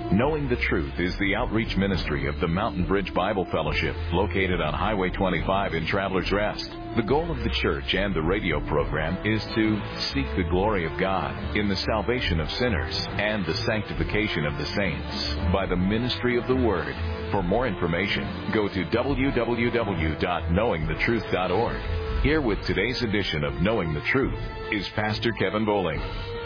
Knowing the Truth is the outreach ministry of the Mountain Bridge Bible Fellowship, located on Highway 25 in Travelers Rest. The goal of the church and the radio program is to seek the glory of God in the salvation of sinners and the sanctification of the saints by the ministry of the Word. For more information, go to www.knowingthetruth.org. Here with today's edition of Knowing the Truth is Pastor Kevin Bowling.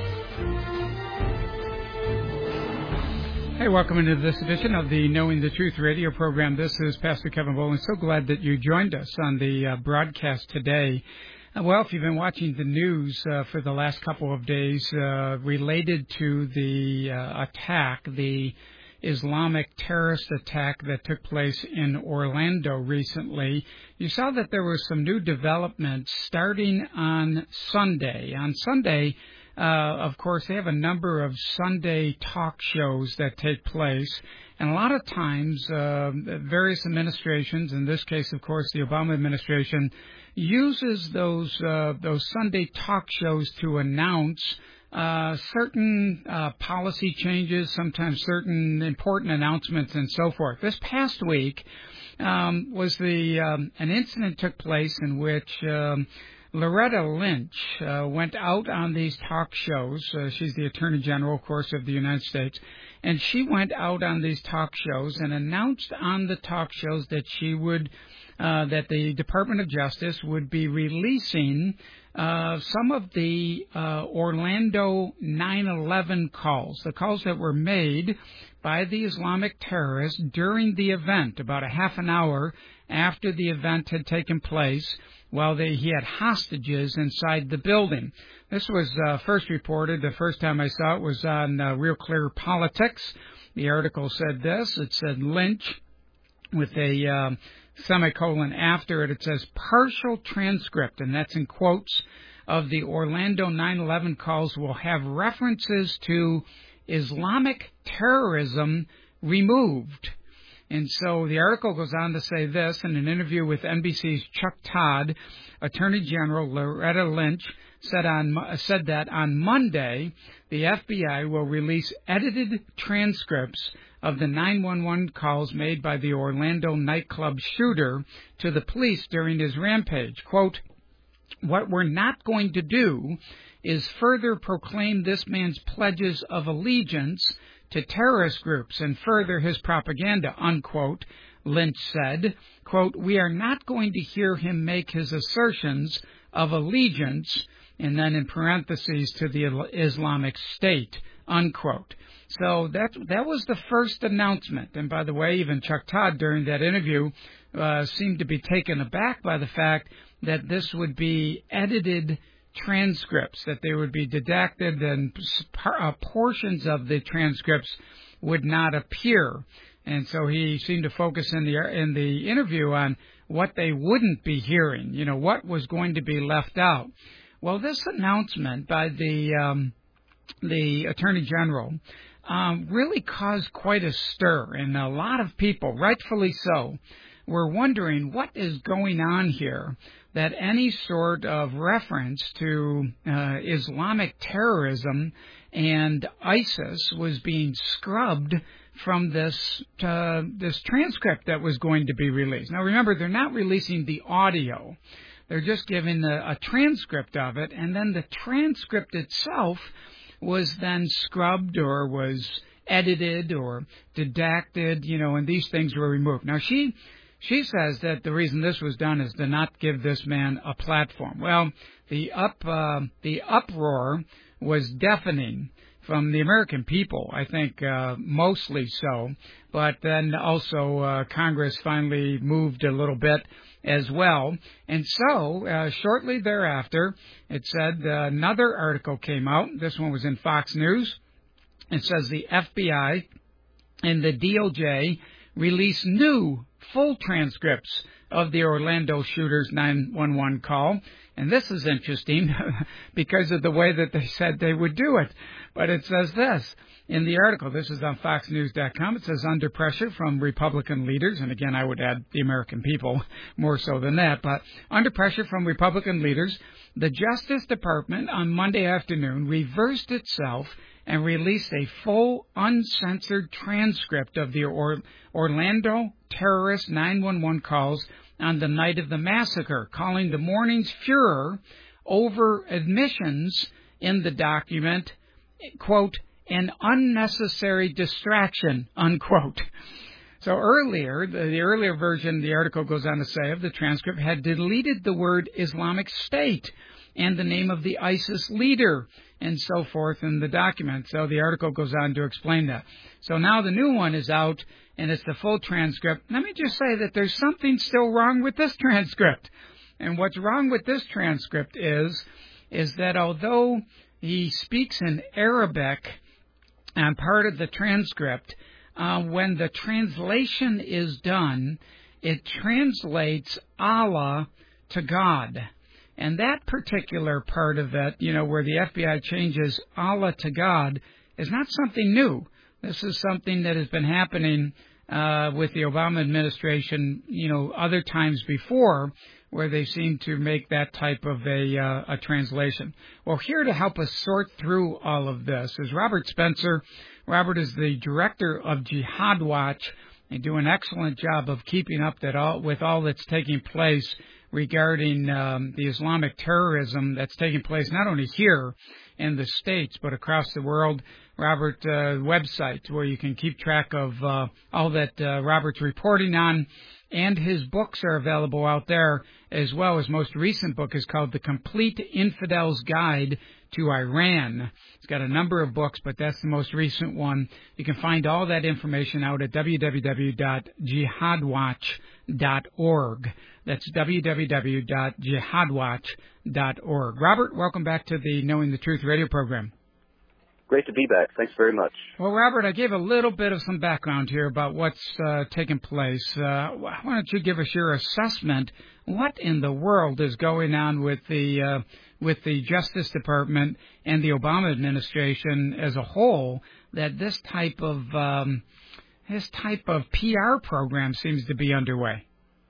Hey, welcome into this edition of the Knowing the Truth radio program. This is Pastor Kevin Bowling. So glad that you joined us on the broadcast today. Well, if you've been watching the news for the last couple of days related to the attack, the Islamic terrorist attack that took place in Orlando recently, you saw that there were some new developments starting on Sunday. On Sunday, of course, they have a number of Sunday talk shows that take place, and a lot of times various administrations, in this case, of course, the Obama administration, uses those Sunday talk shows to announce certain policy changes, sometimes certain important announcements, and so forth. This past week was an incident took place in which Loretta Lynch went out on these talk shows. She's the Attorney General, of course, of the United States. And she went out on these talk shows and announced on the talk shows that she would, that the Department of Justice would be releasing some of the Orlando 9/11 calls, the calls that were made by the Islamic terrorists during the event, about a half an hour after the event had taken place, while he had hostages inside the building. This was first reported, the first time I saw it was on Real Clear Politics. The article said this. It said Lynch, with a semicolon after it. It says partial transcript, and that's in quotes, of the Orlando 9/11 calls will have references to Islamic terrorism removed. And so the article goes on to say this: in an interview with NBC's Chuck Todd, Attorney General Loretta Lynch said that on Monday, the FBI will release edited transcripts of the 911 calls made by the Orlando nightclub shooter to the police during his rampage. Quote, "What we're not going to do is further proclaim this man's pledges of allegiance to terrorist groups and further his propaganda," unquote, Lynch said. Quote, "We are not going to hear him make his assertions of allegiance," and then in parentheses, "to the Islamic State," unquote. So that was the first announcement. And by the way, even Chuck Todd during that interview seemed to be taken aback by the fact that this would be edited transcripts, that they would be redacted and portions of the transcripts would not appear. And so he seemed to focus in the interview on what they wouldn't be hearing, what was going to be left out. Well, this announcement by the Attorney General really caused quite a stir, and a lot of people, rightfully so, were wondering what is going on here, that any sort of reference to Islamic terrorism and ISIS was being scrubbed from this transcript that was going to be released. Now, remember, they're not releasing the audio. They're just giving a transcript of it, and then the transcript itself was then scrubbed or was edited or redacted, and these things were removed. Now, she says that the reason this was done is to not give this man a platform. Well, the uproar was deafening from the American people, I think mostly so. But then also Congress finally moved a little bit as well. And so shortly thereafter, it said another article came out. This one was in Fox News. It says the FBI and the DOJ release new full transcripts of the Orlando shooter's 911 call. And this is interesting because of the way that they said they would do it. But it says this in the article. This is on FoxNews.com. It says, under pressure from Republican leaders, and again, I would add the American people more so than that, but under pressure from Republican leaders, the Justice Department on Monday afternoon reversed itself and released a full, uncensored transcript of the Orlando terrorist 911 calls on the night of the massacre, calling the morning's furor over admissions in the document, quote, an unnecessary distraction, unquote. So earlier, the earlier version, the article goes on to say, of the transcript had deleted the word Islamic State and the name of the ISIS leader and so forth in the document. So the article goes on to explain that. So now the new one is out, and it's the full transcript. Let me just say that there's something still wrong with this transcript. And what's wrong with this transcript is that although he speaks in Arabic on part of the transcript, when the translation is done, it translates Allah to God. And that particular part of it, where the FBI changes Allah to God, is not something new. This is something that has been happening with the Obama administration, other times before, where they seem to make that type of a translation. Well, here to help us sort through all of this is Robert Spencer. Robert is the director of Jihad Watch. They do an excellent job of keeping up with all that's taking place regarding the Islamic terrorism that's taking place not only here in the States but across the world. Robert's website where you can keep track of all that Robert's reporting on, and his books are available out there as well. His most recent book is called The Complete Infidel's Guide to Iran. It's got a number of books, but that's the most recent one. You can find all that information out at www.jihadwatch.org. That's www.jihadwatch.org. Robert, welcome back to the Knowing the Truth radio program. Great to be back. Thanks very much. Well, Robert, I gave a little bit of some background here about what's taken place. Why don't you give us your assessment? What in the world is going on with the Justice Department and the Obama administration as a whole, that this type of PR program seems to be underway?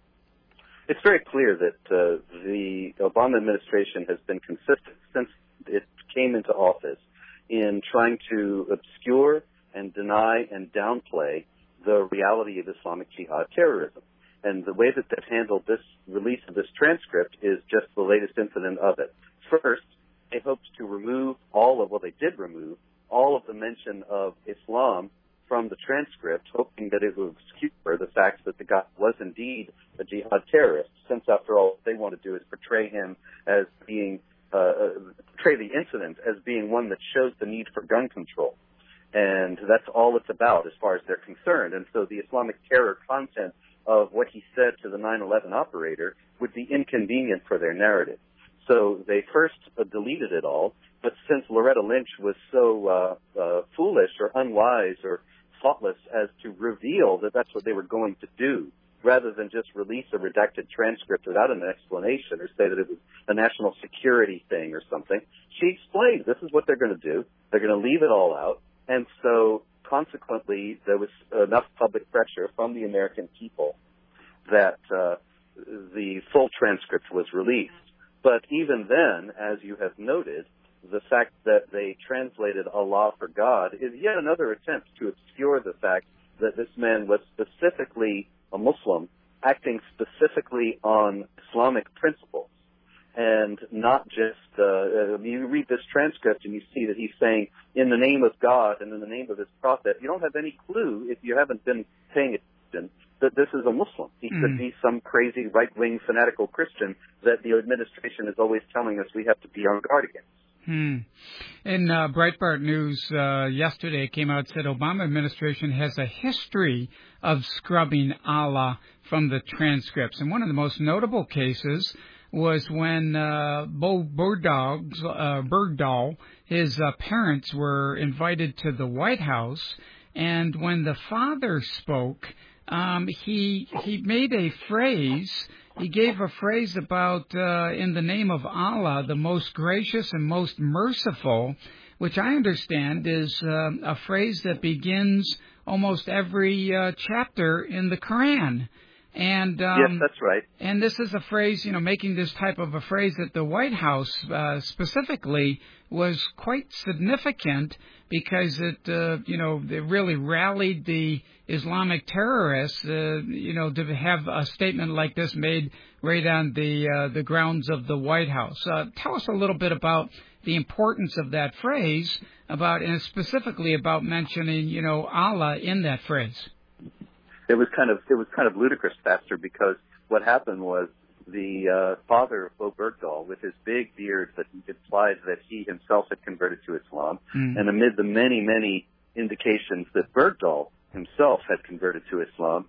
It's very clear that the Obama administration has been consistent since it came into office in trying to obscure and deny and downplay the reality of Islamic Jihad terrorism. And the way that they've handled this release of this transcript is just the latest incident of it. First, they hoped to remove they did remove all of the mention of Islam from the transcript, hoping that it would obscure the fact that the guy was indeed a jihad terrorist, since after all, what they want to do is portray him as being portray the incident as being one that shows the need for gun control. And that's all it's about as far as they're concerned. And so the Islamic terror content of what he said to the 9/11 operator would be inconvenient for their narrative. So they first deleted it all, but since Loretta Lynch was so foolish or unwise or thoughtless as to reveal that that's what they were going to do, rather than just release a redacted transcript without an explanation or say that it was a national security thing or something, she explained this is what they're going to do. They're going to leave it all out. And so consequently, there was enough public pressure from the American people that the full transcript was released. But even then, as you have noted, the fact that they translated Allah for God is yet another attempt to obscure the fact that this man was specifically a Muslim, acting specifically on Islamic principles, and not just, you read this transcript and you see that he's saying, in the name of God and in the name of his prophet. You don't have any clue, if you haven't been paying attention, that this is a Muslim. He could be some crazy right-wing fanatical Christian that the administration is always telling us we have to be on guard against. In Breitbart News yesterday, it came out and said Obama administration has a history of scrubbing Allah from the transcripts. And one of the most notable cases was when Bo Bergdahl, his parents were invited to the White House, and when the father spoke, he made a phrase. He gave a phrase about, in the name of Allah, the most gracious and most merciful, which I understand is a phrase that begins almost every chapter in the Quran. And yes, that's right. And this is a phrase, making this type of a phrase at the White House specifically was quite significant because it really rallied the Islamic terrorists, to have a statement like this made right on the grounds of the White House. Tell us a little bit about the importance of that phrase, and specifically about mentioning, Allah in that phrase. It was kind of ludicrous, Pastor, because what happened was the father of Bo Bergdahl, with his big beard that implied that he himself had converted to Islam, and amid the many, many indications that Bergdahl himself had converted to Islam,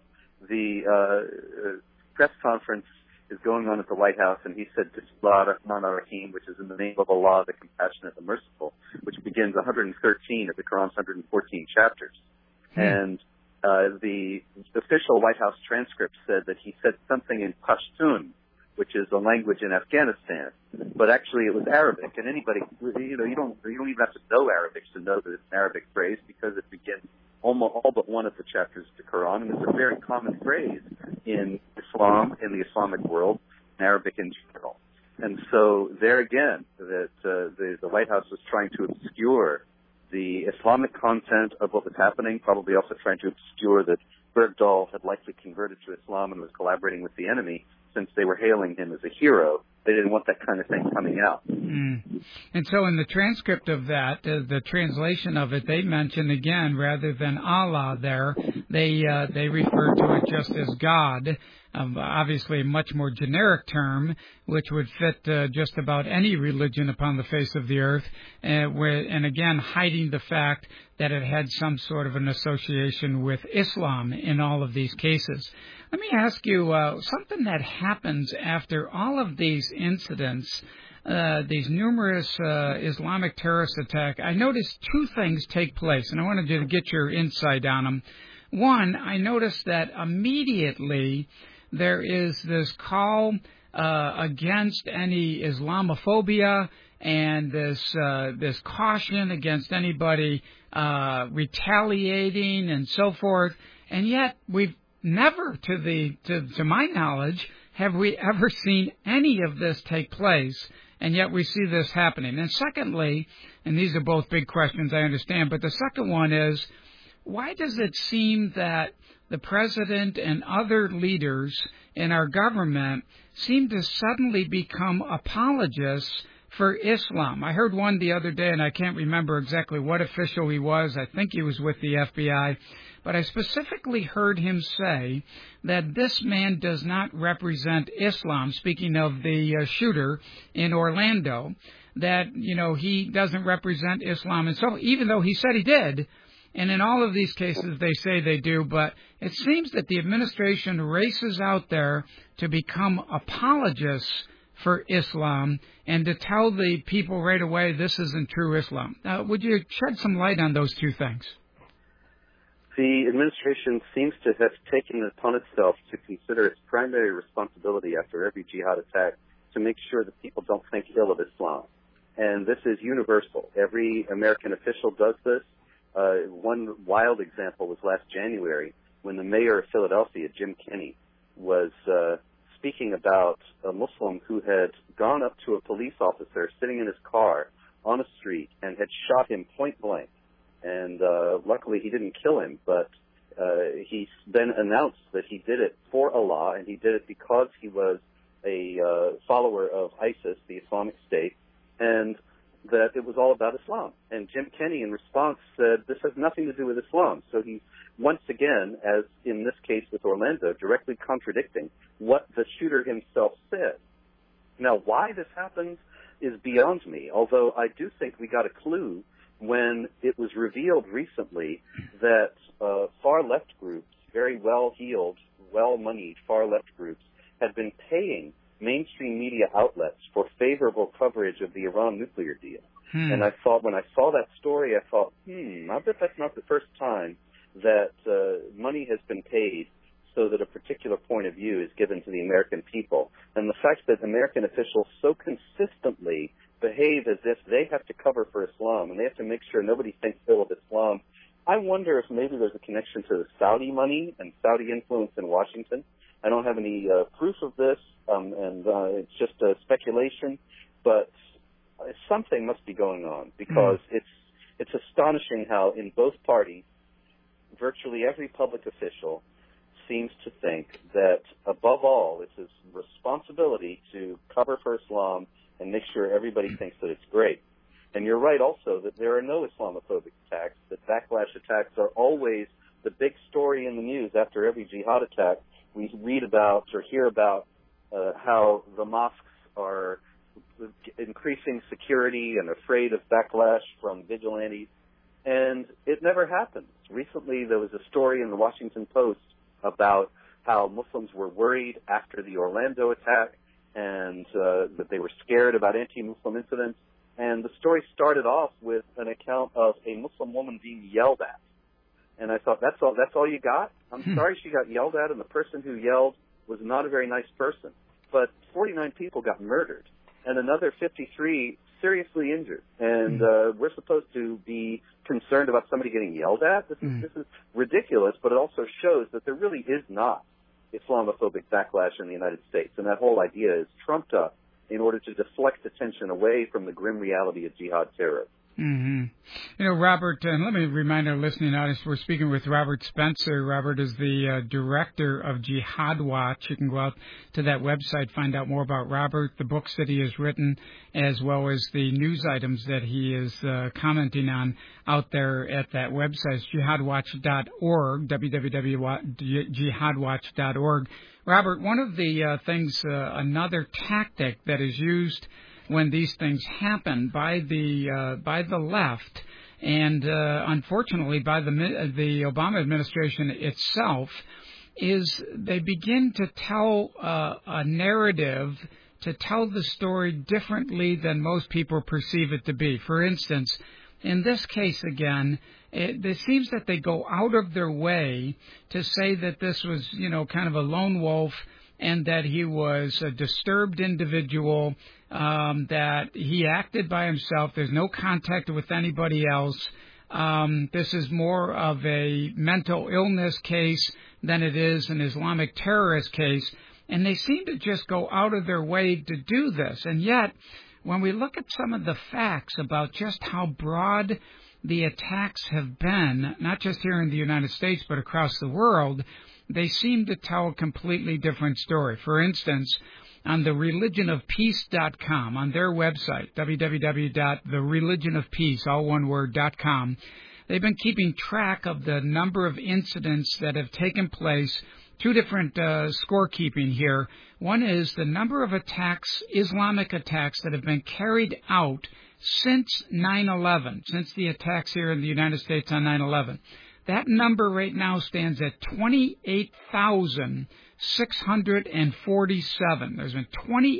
the press conference is going on at the White House, and he said, Bismillah ar-Rahman ar-Rahim, which is in the name of Allah, the Compassionate, the Merciful, which begins 113 of the Quran's 114 chapters. And the official White House transcript said that he said something in Pashtun, which is a language in Afghanistan, but actually it was Arabic. And anybody, you don't even have to know Arabic to know that it's an Arabic phrase, because it begins almost all but one of the chapters of the Quran, and it's a very common phrase in Islam, in the Islamic world, in Arabic in general. And so there again, that the White House was trying to obscure the Islamic content of what was happening, probably also trying to obscure that Bergdahl had likely converted to Islam and was collaborating with the enemy, since they were hailing him as a hero. They didn't want that kind of thing coming out. And so in the transcript of that, the translation of it, they mention again, rather than Allah there, they refer to it just as God, obviously a much more generic term, which would fit just about any religion upon the face of the earth, and again, hiding the fact that it had some sort of an association with Islam in all of these cases. Let me ask you something that happens after all of these incidents, these numerous Islamic terrorist attacks. I noticed two things take place, and I wanted you to get your insight on them. One, I noticed that immediately there is this call against any Islamophobia and this caution against anybody retaliating and so forth, and yet we've never, to my knowledge, have we ever seen any of this take place, and yet we see this happening. And secondly, and these are both big questions, I understand, but the second one is, why does it seem that the president and other leaders in our government seem to suddenly become apologists for Islam? I heard one the other day, and I can't remember exactly what official he was. I think he was with the FBI. But I specifically heard him say that this man does not represent Islam, speaking of the shooter in Orlando, that, he doesn't represent Islam. And so even though he said he did, and in all of these cases they say they do, but it seems that the administration races out there to become apologists for Islam and to tell the people right away this isn't true Islam. Would you shed some light on those two things? The administration seems to have taken it upon itself to consider its primary responsibility after every jihad attack to make sure that people don't think ill of Islam. And this is universal. Every American official does this. One wild example was last January when the mayor of Philadelphia, Jim Kenney, was speaking about a Muslim who had gone up to a police officer sitting in his car on a street and had shot him point blank. And luckily he didn't kill him, but he then announced that he did it for Allah, and he did it because he was a follower of ISIS, the Islamic State, and that it was all about Islam. And Jim Kenney, in response, said, this has nothing to do with Islam. So he's, once again, as in this case with Orlando, directly contradicting what the shooter himself said. Now, why this happens is beyond me, although I do think we got a clue when it was revealed recently that far-left groups, very well-heeled, well-moneyed far-left groups, had been paying mainstream media outlets for favorable coverage of the Iran nuclear deal. And I thought, when I saw that story, I thought, I bet that's not the first time that money has been paid so that a particular point of view is given to the American people. And the fact that American officials so consistently behave as if they have to cover for Islam and they have to make sure nobody thinks ill of Islam I wonder if maybe there's a connection to the Saudi money and Saudi influence in Washington. I don't have any proof of this, and it's just speculation, but something must be going on, because it's astonishing how in both parties, virtually every public official seems to think that, above all, it's his responsibility to cover for Islam and make sure everybody thinks that it's great. And you're right also that there are no Islamophobic attacks, that backlash attacks are always the big story in the news. After every jihad attack, we read about or hear about how the mosques are increasing security and afraid of backlash from vigilantes, and it never happens. Recently, there was a story in the Washington Post about how Muslims were worried after the Orlando attack and that they were scared about anti-Muslim incidents. And the story started off with an account of a Muslim woman being yelled at. And I thought, that's all you got? I'm sorry she got yelled at, and the person who yelled was not a very nice person. But 49 people got murdered, and another 53 seriously injured. And we're supposed to be concerned about somebody getting yelled at? This is ridiculous, but it also shows that there really is not Islamophobic backlash in the United States. And that whole idea is trumped up in order to deflect attention away from the grim reality of jihad terror. Mm-hmm. You know, Robert, and let me remind our listening audience, we're speaking with Robert Spencer. Robert is the director of Jihad Watch. You can go out to that website, find out more about Robert, the books that he has written, as well as the news items that he is commenting on out there at that website. It's jihadwatch.org, www.jihadwatch.org. Robert, one of the things, another tactic that is used when these things happen by the left, and unfortunately by the Obama administration itself, is they begin to tell a narrative, to tell the story differently than most people perceive it to be. For instance, in this case again, it seems that they go out of their way to say that this was, kind of a lone wolf, and that he was a disturbed individual, that he acted by himself. There's no contact with anybody else. This is more of a mental illness case than it is an Islamic terrorist case. And they seem to just go out of their way to do this. And yet, when we look at some of the facts about just how broad the attacks have been, not just here in the United States, but across the world, they seem to tell a completely different story. For instance, on the religionofpeace.com, on their website, www.thereligionofpeace, all one word, .com, they've been keeping track of the number of incidents that have taken place. Two different scorekeeping here. One is the number of attacks, Islamic attacks, that have been carried out since 9/11, since the attacks here in the United States on 9/11. That number right now stands at 28,647. There's been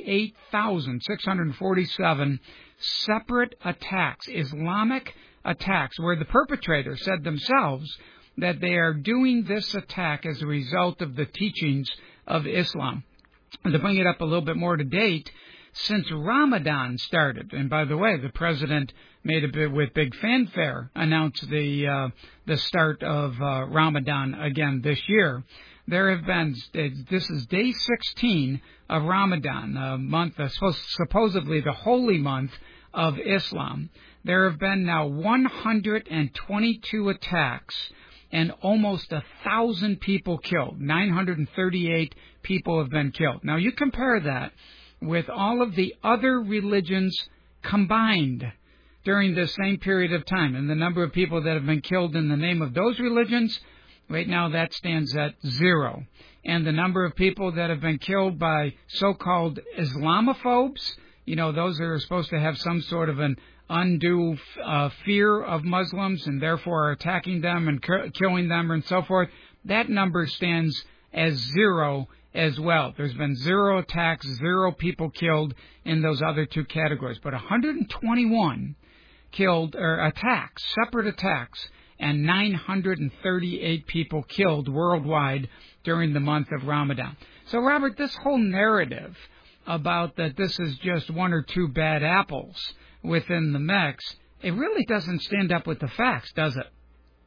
28,647 separate attacks, Islamic attacks, where the perpetrator said themselves that they are doing this attack as a result of the teachings of Islam. And to bring it up a little bit more to date, since Ramadan started, and by the way, the president made a bit with big fanfare, announced the start of Ramadan again this year. There have been, this is day 16 of Ramadan, a month, supposedly the holy month of Islam. There have been now 122 attacks and almost 1,000 people killed. 938 people have been killed. Now you compare that with all of the other religions combined during the same period of time, and the number of people that have been killed in the name of those religions, right now that stands at 0. And the number of people that have been killed by so-called Islamophobes, those that are supposed to have some sort of an undue fear of Muslims and therefore are attacking them and killing them and so forth, that number stands as 0 as well. There's been 0 attacks, 0 people killed in those other two categories. But 121 killed, or attacks, separate attacks, and 938 people killed worldwide during the month of Ramadan. So, Robert, this whole narrative about that this is just one or two bad apples within the mix, it really doesn't stand up with the facts, does it?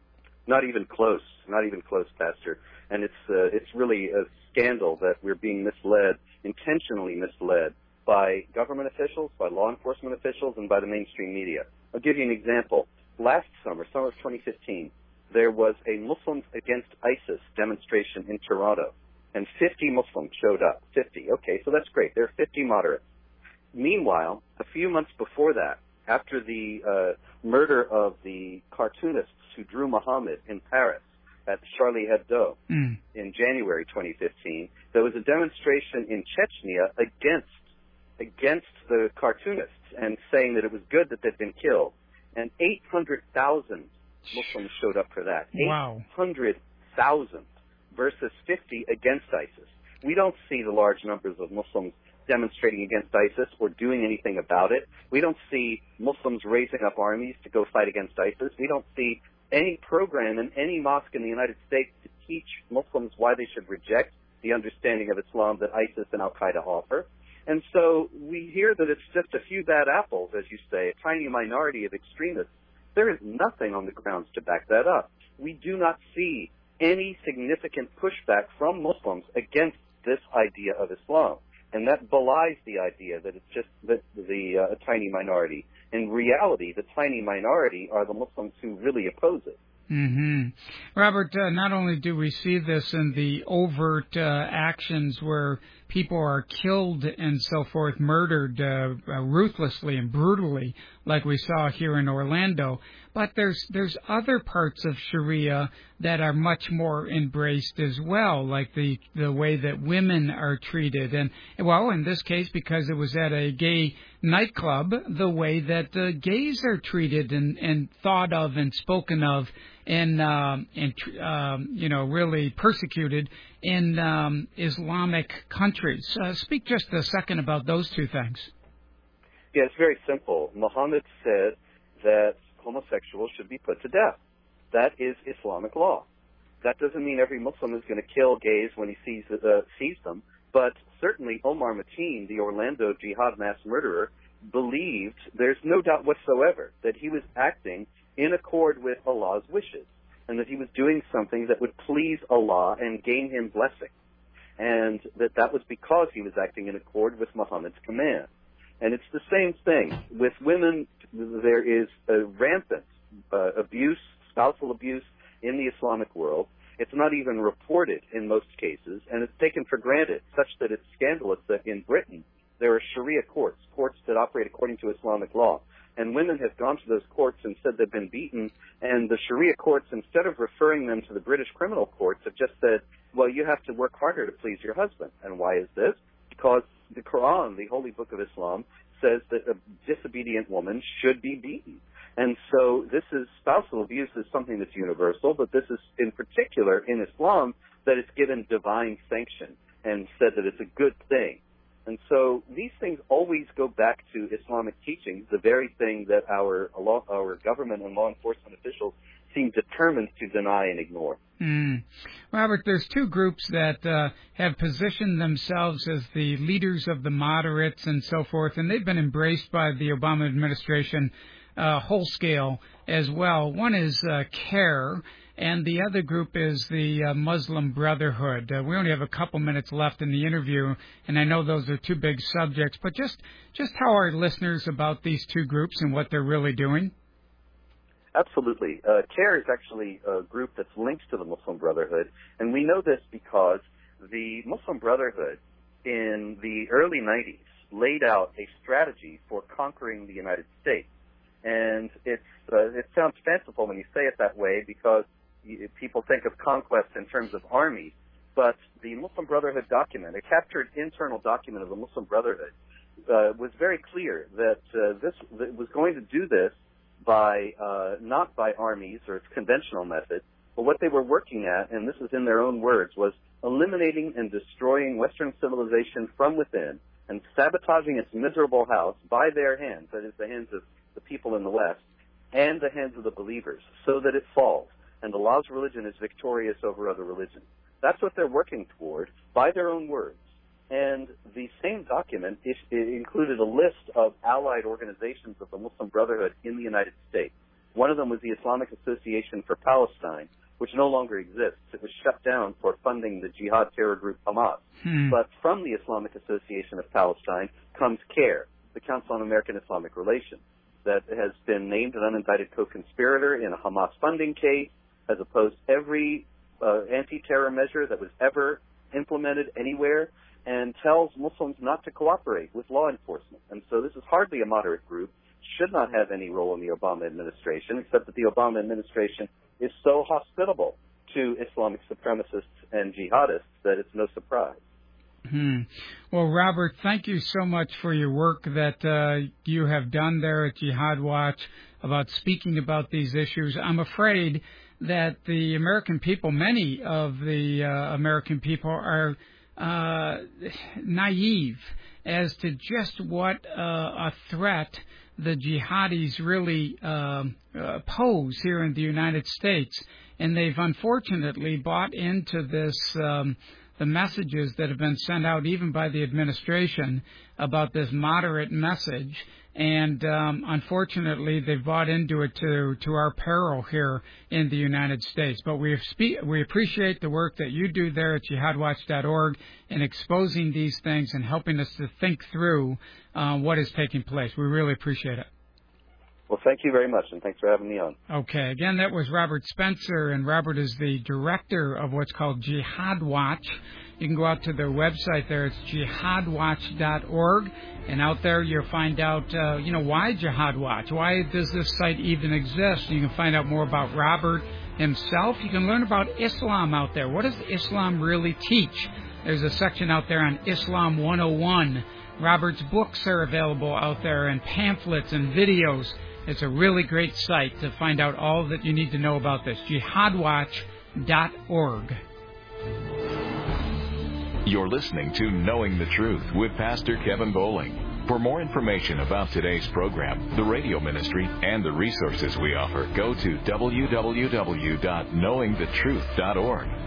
Not even close. Not even close, Pastor. And it's really a scandal that we're being misled, intentionally misled, by government officials, by law enforcement officials, and by the mainstream media. I'll give you an example. Last summer of 2015, there was a Muslims Against ISIS demonstration in Toronto, and 50 Muslims showed up. 50. Okay, so that's great. There are 50 moderates. Meanwhile, a few months before that, after the murder of the cartoonists who drew Muhammad in Paris at Charlie Hebdo in January 2015, there was a demonstration in Chechnya against the cartoonists and saying that it was good that they'd been killed. And 800,000 Muslims showed up for that. Wow. 800,000 versus 50 against ISIS. We don't see the large numbers of Muslims demonstrating against ISIS or doing anything about it. We don't see Muslims raising up armies to go fight against ISIS. We don't see any program in any mosque in the United States to teach Muslims why they should reject the understanding of Islam that ISIS and Al-Qaeda offer. And so we hear that it's just a few bad apples, as you say, a tiny minority of extremists. There is nothing on the grounds to back that up. We do not see any significant pushback from Muslims against this idea of Islam. And that belies the idea that it's just a tiny minority. In reality, the tiny minority are the Muslims who really oppose it. Mm-hmm. Robert, not only do we see this in the overt actions where people are killed and so forth, murdered ruthlessly and brutally, like we saw here in Orlando, but there's other parts of Sharia that are much more embraced as well, like the way that women are treated, and well, in this case, because it was at a gay nightclub, the way that gays are treated and thought of and spoken of, and really persecuted in Islamic countries. Speak just a second about those two things. Yeah, it's very simple. Muhammad said that homosexuals should be put to death. That is Islamic law. That doesn't mean every Muslim is going to kill gays when he sees them, but certainly Omar Mateen, the Orlando jihad mass murderer, believed, there's no doubt whatsoever, that he was acting in accord with Allah's wishes, and that he was doing something that would please Allah and gain him blessing, and that was because he was acting in accord with Muhammad's command. And it's the same thing. With women, there is a rampant abuse, spousal abuse in the Islamic world. It's not even reported in most cases, and it's taken for granted, such that it's scandalous that in Britain there are Sharia courts that operate according to Islamic law. And women have gone to those courts and said they've been beaten, and the Sharia courts, instead of referring them to the British criminal courts, have just said, well, you have to work harder to please your husband. And why is this? Because the Quran, the holy book of Islam, says that a disobedient woman should be beaten. And so spousal abuse is something that's universal, but this is in particular in Islam that it's given divine sanction and said that it's a good thing. And so these things always go back to Islamic teachings, the very thing that our government and law enforcement officials seem determined to deny and ignore. Robert, there's two groups that have positioned themselves as the leaders of the moderates and so forth, and they've been embraced by the Obama administration whole scale as well. One is CARE, and the other group is the Muslim Brotherhood. We only have a couple minutes left in the interview, and I know those are two big subjects, but just how are listeners about these two groups and what they're really doing? Absolutely. CARE is actually a group that's linked to the Muslim Brotherhood, and we know this because the Muslim Brotherhood in the early 90s laid out a strategy for conquering the United States. And it sounds fanciful when you say it that way because people think of conquest in terms of armies, but the Muslim Brotherhood document, a captured internal document of the Muslim Brotherhood, was very clear that this was going to do this by not by armies or its conventional method, but what they were working at, and this is in their own words, was eliminating and destroying Western civilization from within and sabotaging its miserable house by their hands, that is, the hands of the people in the West, and the hands of the believers, so that it falls, and Allah's religion is victorious over other religions. That's what they're working toward by their own words. And the same document included a list of allied organizations of the Muslim Brotherhood in the United States. One of them was the Islamic Association for Palestine, which no longer exists. It was shut down for funding the jihad terror group Hamas. But from the Islamic Association of Palestine comes CARE, the Council on American Islamic Relations, that has been named an unindicted co-conspirator in a Hamas funding case, has opposed every anti-terror measure that was ever implemented anywhere, and tells Muslims not to cooperate with law enforcement. And so this is hardly a moderate group, should not have any role in the Obama administration, except that the Obama administration is so hospitable to Islamic supremacists and jihadists that it's no surprise. Well, Robert, thank you so much for your work that you have done there at Jihad Watch about speaking about these issues. I'm afraid that the American people, many of the American people, are naive as to just what a threat the jihadis really pose here in the United States. And they've unfortunately bought into this, the messages that have been sent out even by the administration about this moderate message. And unfortunately, they've bought into it to our peril here in the United States. But we appreciate the work that you do there at jihadwatch.org in exposing these things and helping us to think through what is taking place. We really appreciate it. Well, thank you very much, and thanks for having me on. Okay. Again, that was Robert Spencer, and Robert is the director of what's called Jihad Watch. You can go out to their website there. It's jihadwatch.org, and out there you'll find out, why Jihad Watch? Why does this site even exist? You can find out more about Robert himself. You can learn about Islam out there. What does Islam really teach? There's a section out there on Islam 101. Robert's books are available out there, and pamphlets and videos. It's a really great site to find out all that you need to know about this. jihadwatch.org. You're listening to Knowing the Truth with Pastor Kevin Bowling. For more information about today's program, the radio ministry, and the resources we offer, go to www.knowingthetruth.org.